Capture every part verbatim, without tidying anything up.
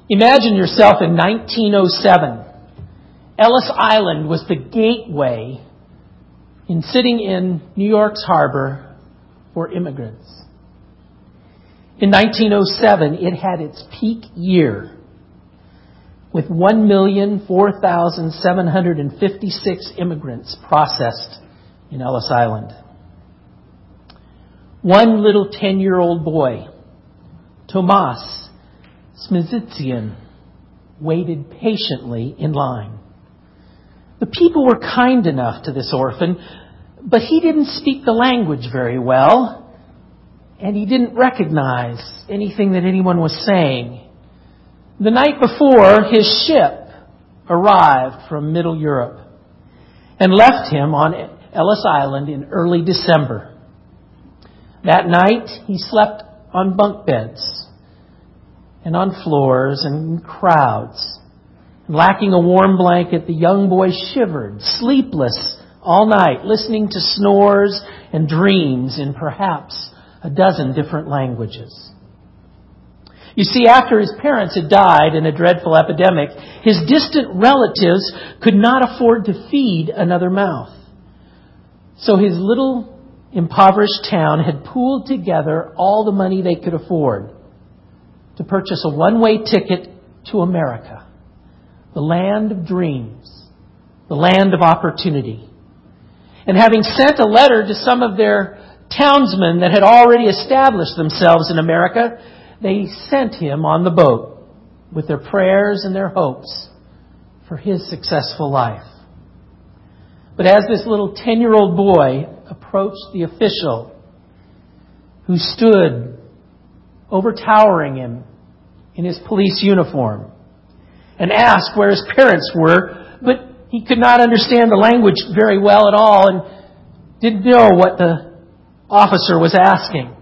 Imagine yourself in nineteen oh seven. Ellis Island was the gateway in sitting in New York's harbor for immigrants. In nineteen oh seven, it had its peak year with one million four thousand seven hundred fifty-six immigrants processed in Ellis Island. One little ten-year-old boy, Tomas Smizitsyan, waited patiently in line. The people were kind enough to this orphan, but he didn't speak the language very well, and he didn't recognize anything that anyone was saying. The night before, his ship arrived from Middle Europe and left him on Ellis Island in early December. That night, he slept on bunk beds and on floors and in crowds. Lacking a warm blanket, the young boy shivered, sleepless all night, listening to snores and dreams in perhaps a dozen different languages. You see, after his parents had died in a dreadful epidemic, his distant relatives could not afford to feed another mouth. So his little impoverished town had pooled together all the money they could afford to purchase a one-way ticket to America, the land of dreams, the land of opportunity. And having sent a letter to some of their townsmen that had already established themselves in America, they sent him on the boat with their prayers and their hopes for his successful life. But as this little ten-year-old boy approached the official who stood overtowering him in his police uniform and asked where his parents were, but he could not understand the language very well at all and didn't know what the officer was asking.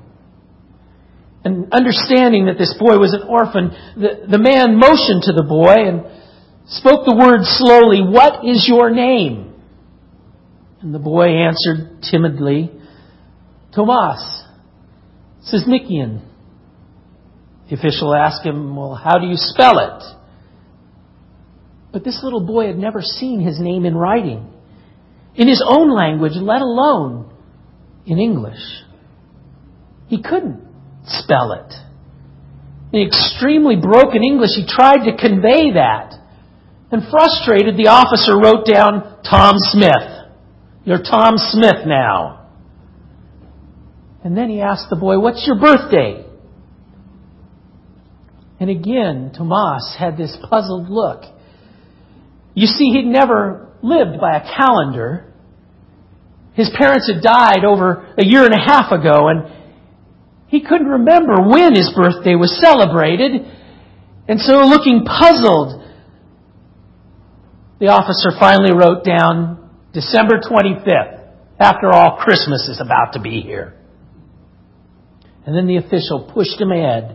And understanding that this boy was an orphan, the, the man motioned to the boy and spoke the words slowly, "What is your name?" And the boy answered timidly, "Tomas Smizitsyan." The official asked him, "Well, how do you spell it?" But this little boy had never seen his name in writing, in his own language, let alone in English. He couldn't spell it. In extremely broken English, he tried to convey that. And frustrated, the officer wrote down, "Tom Smith. You're Tom Smith now." And then he asked the boy, "What's your birthday?" And again, Tomas had this puzzled look. You see, he'd never lived by a calendar. His parents had died over a year and a half ago, and he couldn't remember when his birthday was celebrated. And so, looking puzzled, the officer finally wrote down December twenty-fifth. After all, Christmas is about to be here. And then the official pushed him ahead.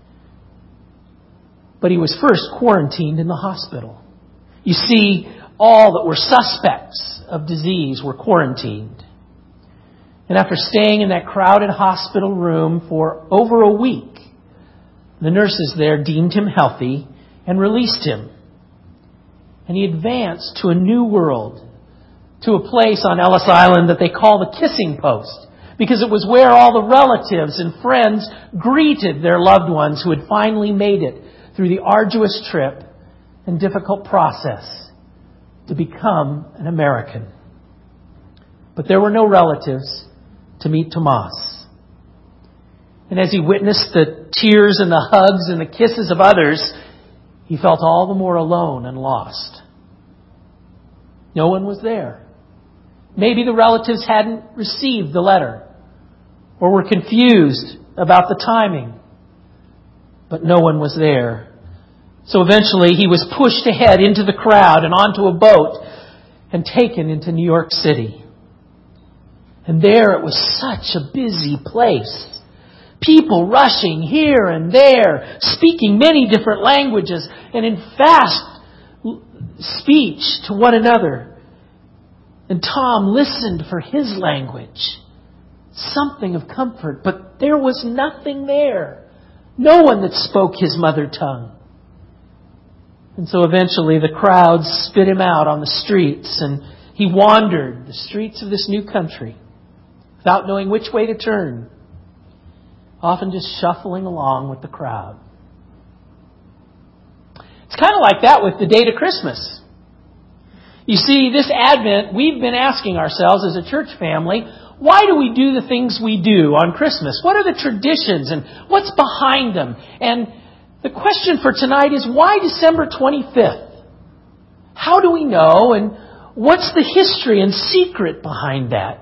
But he was first quarantined in the hospital. You see, all that were suspects of disease were quarantined. And after staying in that crowded hospital room for over a week, the nurses there deemed him healthy and released him. And he advanced to a new world, to a place on Ellis Island that they call the Kissing Post, because it was where all the relatives and friends greeted their loved ones who had finally made it through the arduous trip and difficult process to become an American. But there were no relatives to meet Tomas. And as he witnessed the tears and the hugs and the kisses of others, he felt all the more alone and lost. No one was there. Maybe the relatives hadn't received the letter or were confused about the timing. But no one was there. So eventually he was pushed ahead into the crowd and onto a boat and taken into New York City. And there it was such a busy place. People rushing here and there, speaking many different languages and in fast speech to one another. And Tom listened for his language. Something of comfort, but there was nothing there. No one that spoke his mother tongue. And so eventually the crowds spit him out on the streets, and he wandered the streets of this new country without knowing which way to turn, often just shuffling along with the crowd. It's kind of like that with the date of Christmas. You see, this Advent, we've been asking ourselves as a church family, why do we do the things we do on Christmas? What are the traditions and what's behind them? And the question for tonight is, why December twenty-fifth? How do we know, and what's the history and secret behind that?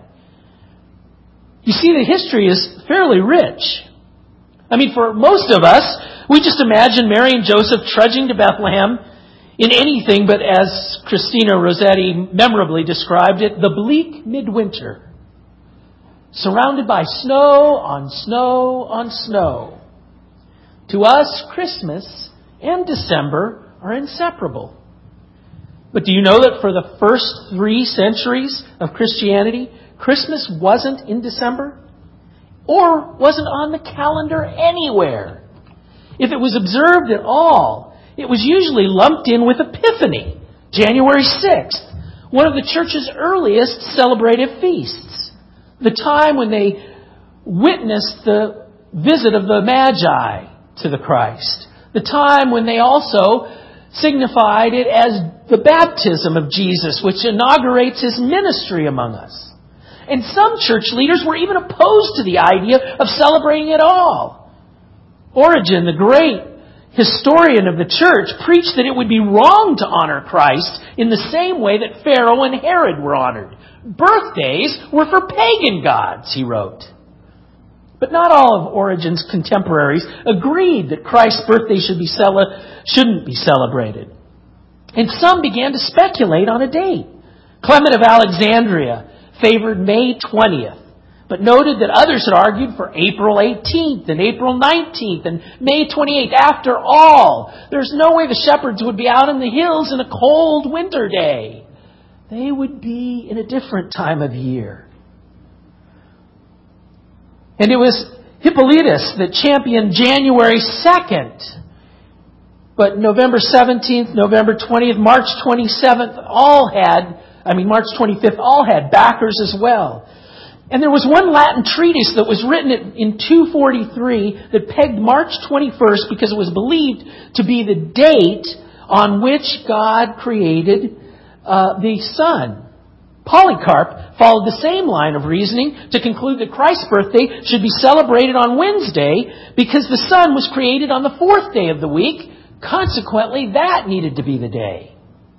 You see, the history is fairly rich. I mean, for most of us, we just imagine Mary and Joseph trudging to Bethlehem in anything but, as Christina Rossetti memorably described it, the bleak midwinter, surrounded by snow on snow on snow. To us, Christmas and December are inseparable. But do you know that for the first three centuries of Christianity, Christmas wasn't in December? Or wasn't on the calendar anywhere? If it was observed at all, it was usually lumped in with Epiphany, January sixth, one of the church's earliest celebrated feasts, the time when they witnessed the visit of the Magi to the Christ, the time when they also signified it as the baptism of Jesus, which inaugurates his ministry among us. And some church leaders were even opposed to the idea of celebrating it all. Origen, the great historian of the church, preached that it would be wrong to honor Christ in the same way that Pharaoh and Herod were honored. Birthdays were for pagan gods, he wrote. But not all of Origen's contemporaries agreed that Christ's birthday should be cele- shouldn't be celebrated. And some began to speculate on a date. Clement of Alexandria favored May twentieth, but noted that others had argued for April eighteenth and April nineteenth and May twenty-eighth. After all, there's no way the shepherds would be out in the hills in a cold winter day. They would be in a different time of year. And it was Hippolytus that championed January second. But November seventeenth, November twentieth, March twenty-seventh all had, I mean March twenty-fifth all had backers as well. And there was one Latin treatise that was written in two forty-three that pegged March twenty-first because it was believed to be the date on which God created uh, the sun. Polycarp followed the same line of reasoning to conclude that Christ's birthday should be celebrated on Wednesday because the sun was created on the fourth day of the week. Consequently, that needed to be the day.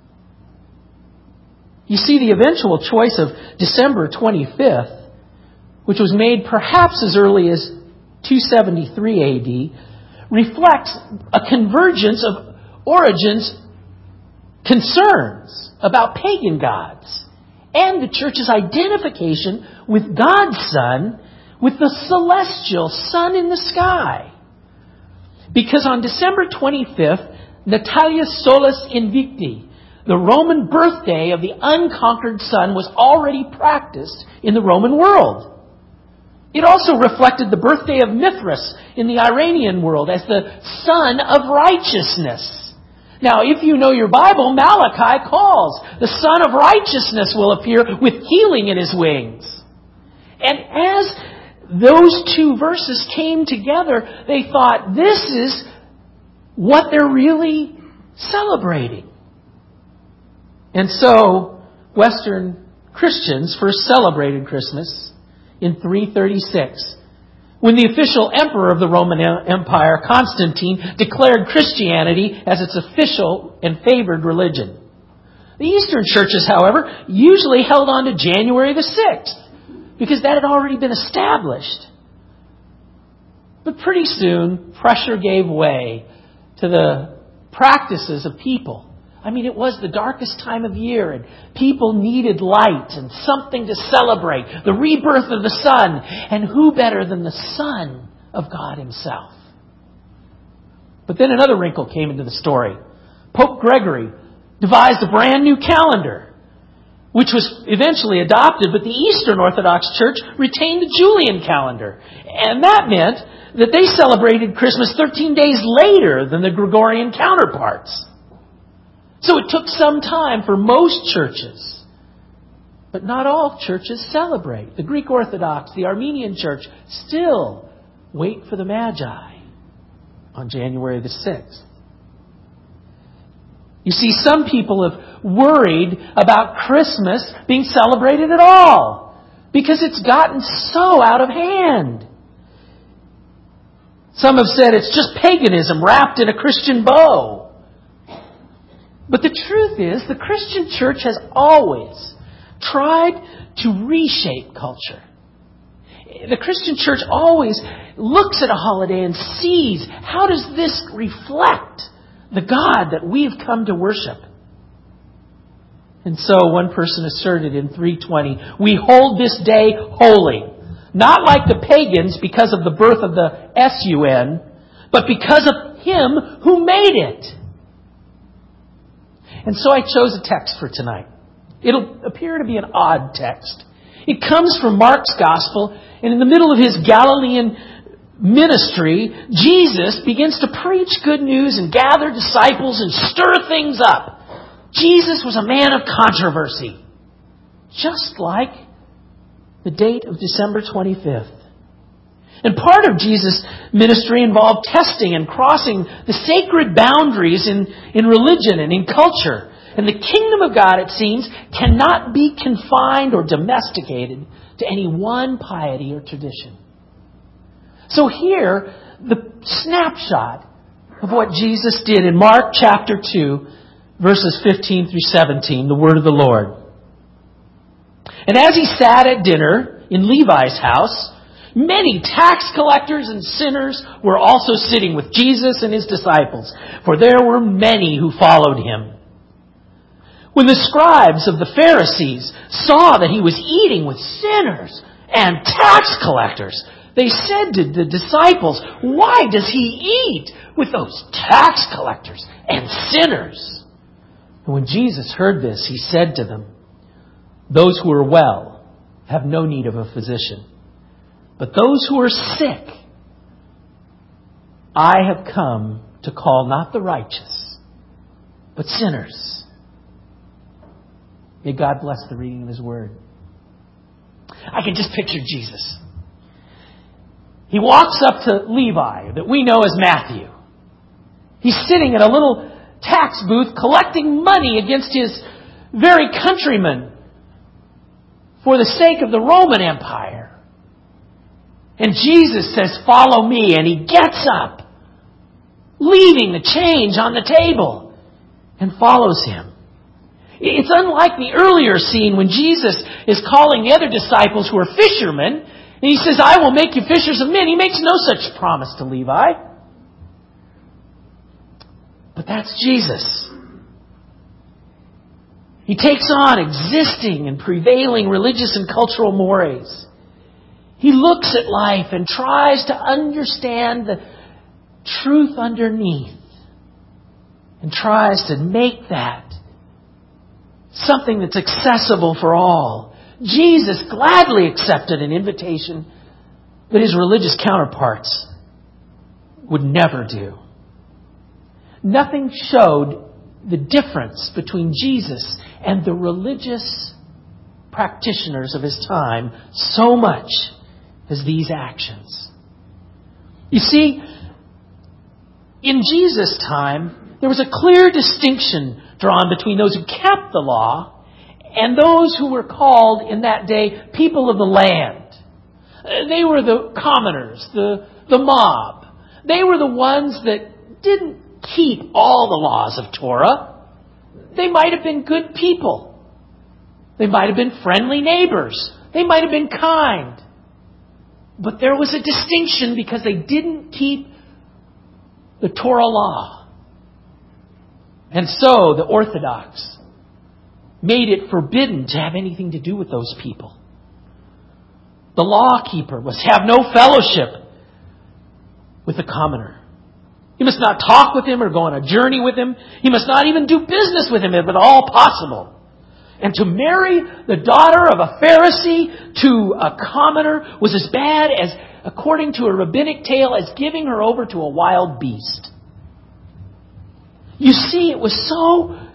You see, the eventual choice of December twenty-fifth, which was made perhaps as early as two seventy-three A D, reflects a convergence of Origen's concerns about pagan gods and the church's identification with God's Son, with the celestial sun in the sky. Because on December twenty-fifth, Natalia Solis Invicti, the Roman birthday of the unconquered sun, was already practiced in the Roman world. It also reflected the birthday of Mithras in the Iranian world as the sun of righteousness. Now, if you know your Bible, Malachi calls, the Son of Righteousness will appear with healing in his wings. And as those two verses came together, they thought, this is what they're really celebrating. And so, Western Christians first celebrated Christmas in three thirty-six, when the official emperor of the Roman Empire, Constantine, declared Christianity as its official and favored religion. The Eastern churches, however, usually held on to January the sixth, because that had already been established. But pretty soon, pressure gave way to the practices of people. I mean, it was the darkest time of year, and people needed light and something to celebrate, the rebirth of the sun. And who better than the Son of God himself? But then another wrinkle came into the story. Pope Gregory devised a brand new calendar, which was eventually adopted, but the Eastern Orthodox Church retained the Julian calendar. And that meant that they celebrated Christmas thirteen days later than the Gregorian counterparts. So it took some time for most churches, but not all churches celebrate. The Greek Orthodox, the Armenian Church, still wait for the Magi on January the sixth. You see, some people have worried about Christmas being celebrated at all because it's gotten so out of hand. Some have said it's just paganism wrapped in a Christian bow. But the truth is, the Christian church has always tried to reshape culture. The Christian church always looks at a holiday and sees, how does this reflect the God that we've come to worship? And so one person asserted in three twenty, we hold this day holy, not like the pagans because of the birth of the S U N, but because of Him who made it. And so I chose a text for tonight. It'll appear to be an odd text. It comes from Mark's Gospel, and in the middle of His Galilean ministry, Jesus begins to preach good news and gather disciples and stir things up. Jesus was a man of controversy, just like the date of December twenty-fifth. And part of Jesus' ministry involved testing and crossing the sacred boundaries in, in religion and in culture. And the kingdom of God, it seems, cannot be confined or domesticated to any one piety or tradition. So here, the snapshot of what Jesus did in Mark chapter two, verses fifteen through seventeen, the word of the Lord. And as He sat at dinner in Levi's house, many tax collectors and sinners were also sitting with Jesus and His disciples, for there were many who followed Him. When the scribes of the Pharisees saw that He was eating with sinners and tax collectors, they said to the disciples, why does He eat with those tax collectors and sinners? And when Jesus heard this, He said to them, those who are well have no need of a physician, but those who are sick, I have come to call not the righteous, but sinners. May God bless the reading of His Word. I can just picture Jesus. He walks up to Levi, that we know as Matthew. He's sitting at a little tax booth collecting money against his very countrymen for the sake of the Roman Empire. And Jesus says, follow me. And He gets up, leaving the change on the table, and follows Him. It's unlike the earlier scene when Jesus is calling the other disciples who are fishermen. And He says, I will make you fishers of men. He makes no such promise to Levi. But that's Jesus. He takes on existing and prevailing religious and cultural mores. He looks at life and tries to understand the truth underneath and tries to make that something that's accessible for all. Jesus gladly accepted an invitation that His religious counterparts would never do. Nothing showed the difference between Jesus and the religious practitioners of His time so much as these actions. You see, in Jesus' time, there was a clear distinction drawn between those who kept the law and those who were called in that day people of the land. They were the commoners, the, the mob. They were the ones that didn't keep all the laws of Torah. They might have been good people. They might have been friendly neighbors. They might have been kind. But there was a distinction because they didn't keep the Torah law. And so the Orthodox made it forbidden to have anything to do with those people. The law keeper must have no fellowship with the commoner. He must not talk with him or go on a journey with him. He must not even do business with him if at all possible. And to marry the daughter of a Pharisee to a commoner was as bad as, according to a rabbinic tale, as giving her over to a wild beast. You see, it was so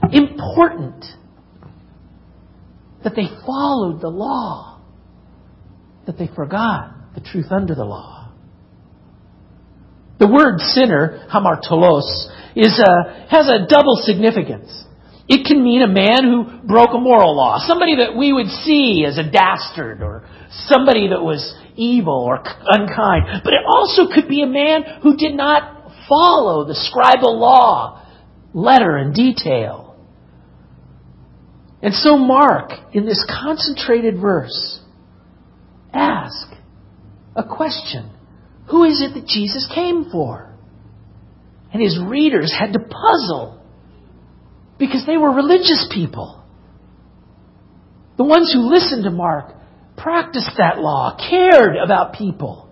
important that they followed the law, that they forgot the truth under the law. The word sinner, hamartolos, is a, has a double significance. It can mean a man who broke a moral law, somebody that we would see as a dastard or somebody that was evil or unkind. But it also could be a man who did not follow the scribal law, letter and detail. And so Mark, in this concentrated verse, asks a question. Who is it that Jesus came for? And his readers had to puzzle because they were religious people. The ones who listened to Mark practiced that law, cared about people.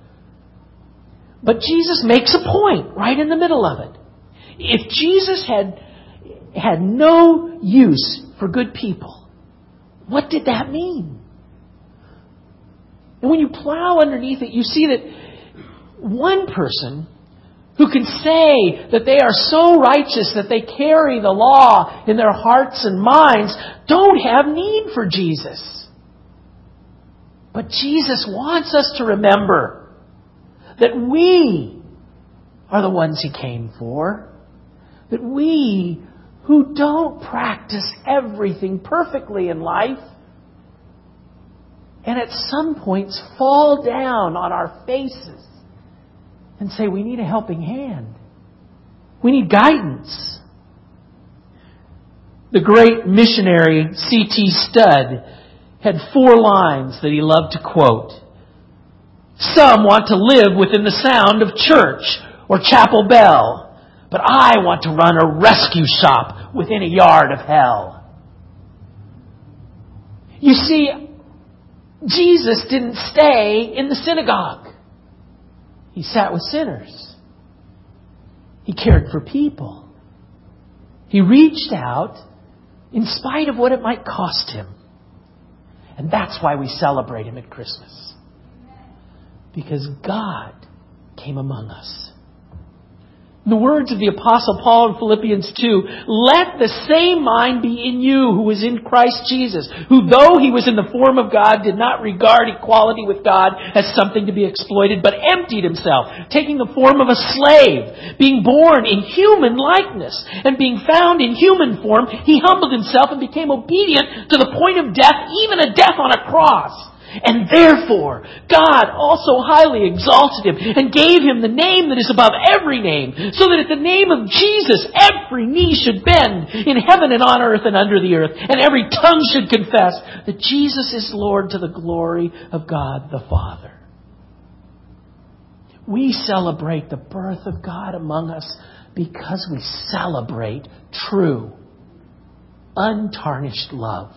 But Jesus makes a point right in the middle of it. If Jesus had, had no use for good people, what did that mean? And when you plow underneath it, you see that one person who can say that they are so righteous that they carry the law in their hearts and minds don't have need for Jesus. But Jesus wants us to remember that we are the ones He came for. That we who don't practice everything perfectly in life and at some points fall down on our faces and say, we need a helping hand. We need guidance. The great missionary C T Studd had four lines that he loved to quote. Some want to live within the sound of church or chapel bell, but I want to run a rescue shop within a yard of hell. You see, Jesus didn't stay in the synagogue. He sat with sinners. He cared for people. He reached out in spite of what it might cost Him. And that's why we celebrate Him at Christmas. Because God came among us. The words of the Apostle Paul in Philippians two, let the same mind be in you who was in Christ Jesus, who though He was in the form of God, did not regard equality with God as something to be exploited, but emptied Himself, taking the form of a slave, being born in human likeness, and being found in human form, He humbled Himself and became obedient to the point of death, even a death on a cross. And therefore, God also highly exalted Him and gave Him the name that is above every name, so that at the name of Jesus every knee should bend in heaven and on earth and under the earth, and every tongue should confess that Jesus is Lord to the glory of God the Father. We celebrate the birth of God among us because we celebrate true, untarnished love.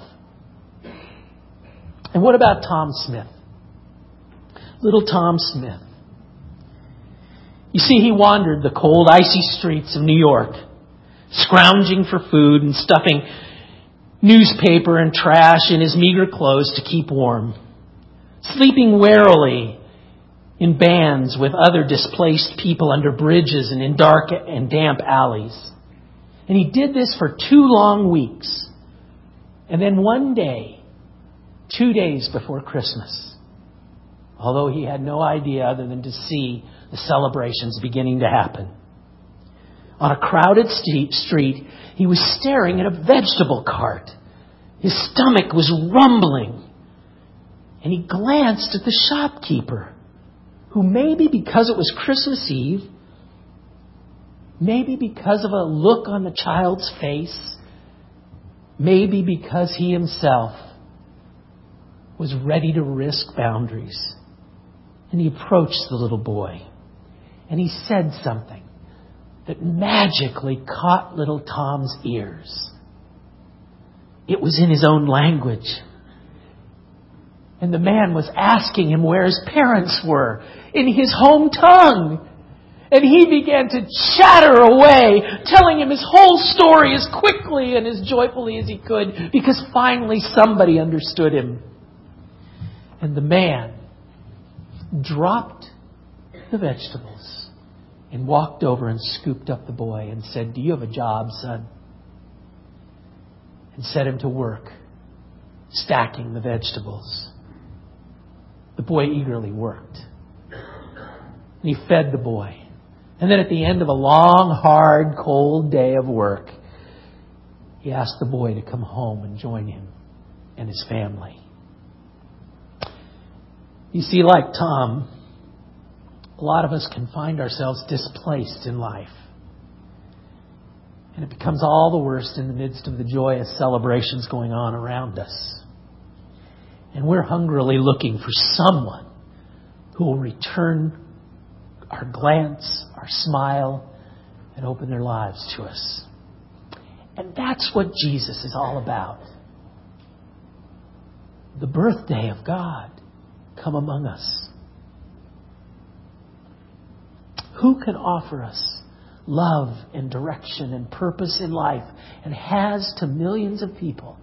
And what about Tom Smith? Little Tom Smith. You see, he wandered the cold, icy streets of New York, scrounging for food and stuffing newspaper and trash in his meager clothes to keep warm, sleeping warily in bands with other displaced people under bridges and in dark and damp alleys. And he did this for two long weeks. And then one day, Two days before Christmas, although he had no idea other than to see the celebrations beginning to happen, on a crowded street, he was staring at a vegetable cart. His stomach was rumbling. And he glanced at the shopkeeper, who maybe because it was Christmas Eve, maybe because of a look on the child's face, maybe because he himself was ready to risk boundaries. And he approached the little boy. And he said something that magically caught little Tom's ears. It was in his own language. And the man was asking him where his parents were in his home tongue. And he began to chatter away, telling him his whole story as quickly and as joyfully as he could, because finally somebody understood him. And the man dropped the vegetables and walked over and scooped up the boy and said, "Do you have a job, son?" and set him to work, stacking the vegetables. The boy eagerly worked. And he fed the boy. And then at the end of a long, hard, cold day of work, he asked the boy to come home and join him and his family. You see, like Tom, a lot of us can find ourselves displaced in life. And it becomes all the worse in the midst of the joyous celebrations going on around us. And we're hungrily looking for someone who will return our glance, our smile, and open their lives to us. And that's what Jesus is all about. The birthday of God come among us. Who can offer us love and direction and purpose in life and has to millions of people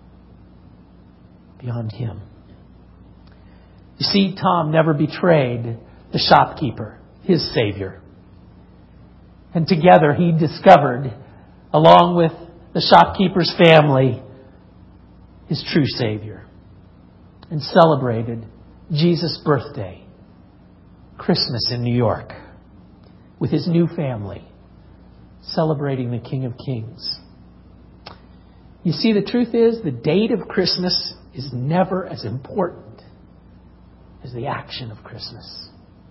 beyond Him? You see, Tom never betrayed the shopkeeper, his Savior. And together he discovered, along with the shopkeeper's family, his true Savior, and celebrated Jesus' birthday, Christmas in New York, with his new family, celebrating the King of Kings. You see, the truth is, the date of Christmas is never as important as the action of Christmas.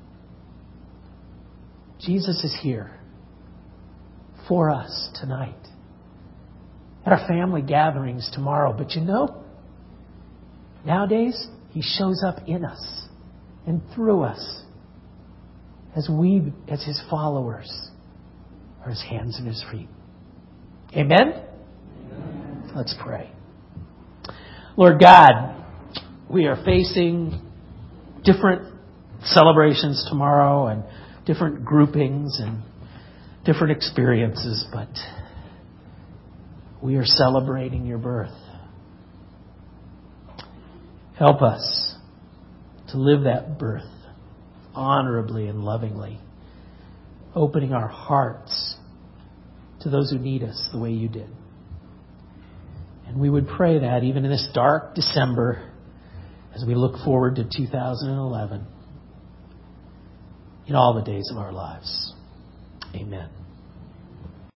Jesus is here for us tonight, at our family gatherings tomorrow. But you know, nowadays, He shows up in us and through us as we, as His followers, are His hands and His feet. Amen? Amen. Let's pray. Lord God, we are facing different celebrations tomorrow and different groupings and different experiences, but we are celebrating your birth. Help us to live that birth honorably and lovingly, opening our hearts to those who need us the way you did. And we would pray that even in this dark December, as we look forward to two thousand eleven, in all the days of our lives. Amen.